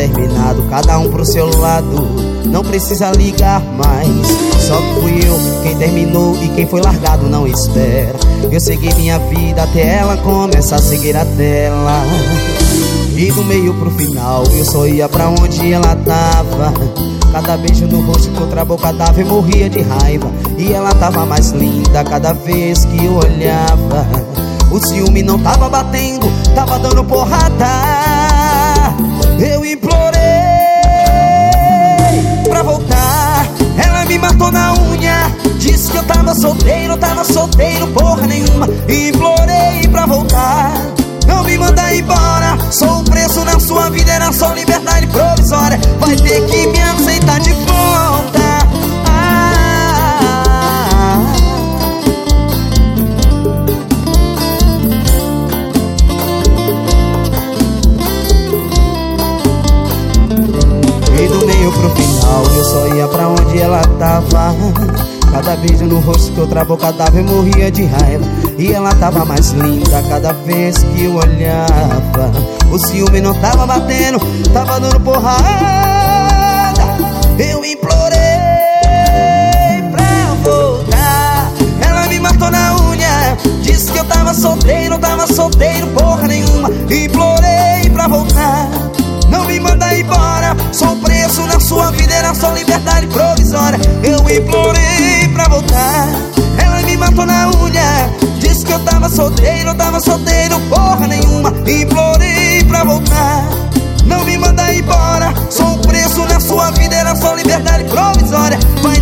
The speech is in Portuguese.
terminado, cada um pro seu lado, não precisa ligar mais. Só que fui eu quem terminou e quem foi largado não espera. Eu segui minha vida até ela começar a seguir a dela. E do meio pro final eu só ia pra onde ela tava. Cada beijo no rosto que outra boca dava eu morria de raiva. E ela tava mais linda cada vez que eu olhava. O ciúme não tava batendo, tava dando porrada. Eu implorei pra voltar, ela me matou na unha. Disse que eu tava solteiro, porra nenhuma. Implorei pra voltar, não me manda embora. Sou preso na sua vida, era só liberdade provisória. Vai ter que me aceitar de volta. E do meio pro final eu só ia pra onde ela tava. Cada beijo no rosto que outra boca dava eu morria de raiva. E ela tava mais linda cada vez que eu olhava. O ciúme não tava batendo, tava dando porrada. Eu implorei pra voltar, ela me matou na unha. Disse que eu tava solteiro, porra nenhuma. Implorei pra voltar, não me manda embora. Sou preso na sua vida, era só liberdade provisória. Eu implorei pra voltar, ela me matou na unha. Disse que eu tava solteiro, porra nenhuma. Implorei pra voltar, não me manda embora. Sou preso na sua vida, era só liberdade provisória.